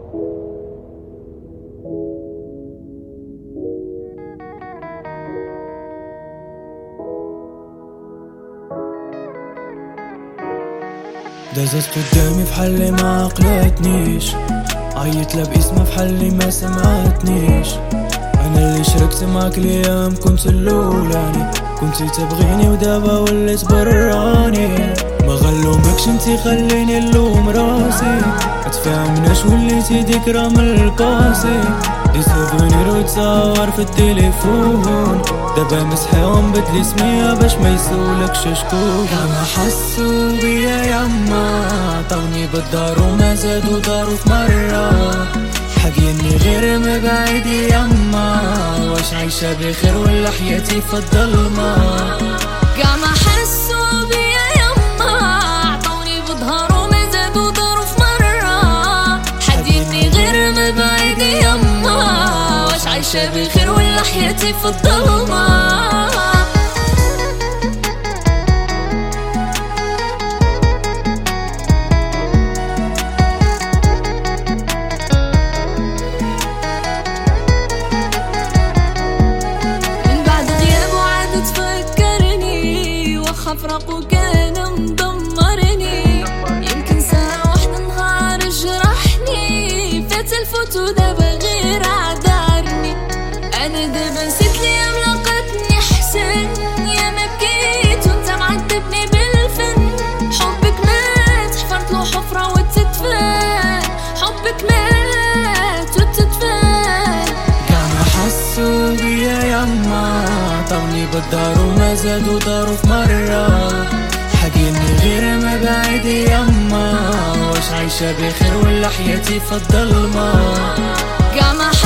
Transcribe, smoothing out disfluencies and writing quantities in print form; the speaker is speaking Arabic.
دازت قدامي في حلي ما عقلتنيش، عيط لها باسمها في حلي ما سمعتنيش. انا اللي شركت معاك الايام كنت الاولاني، كنتي تبغيني ودابا وليت براني. ما غلومكش انتي خليني نلوم راسي، متفاهمناش وليتي ذكرى من الباسي. دي سوفونير وتصور في التليفون، دابا مسحيهم بدلي سمية باش ما يسولكش شكون. كما حسوا بيا يما عطاوني بالدار وما زادوا دارو في مرة، حاقيني غير مبعيد يما، واش عايشة بخير ولا حياتي في الظلمة. كما حسوا بيا يما عطاوني بالدار وما زادوا دارو في مرة، حاقيني غير مبعيد يما، واش عايشة بخير ولا حياتي في الظلمة. فراق وكان مدمرني، يمكن ساعة واحدة نهار جرحني، فات الفوت ودابا غير عذرني. انا دابا نسيت ليام لقتني حسن، يا ما بكيت وانت معذبني بالفن. حبك مات حفرت له حفرة وتتفان، حبك مات وتتفان. كما حسوا بيا يما عطاوني بالدار وما زادوا دارو في مرة، حاقيني غير مبعيد يما، واش عايشة بخير ولا حياتي في الظلمة. كما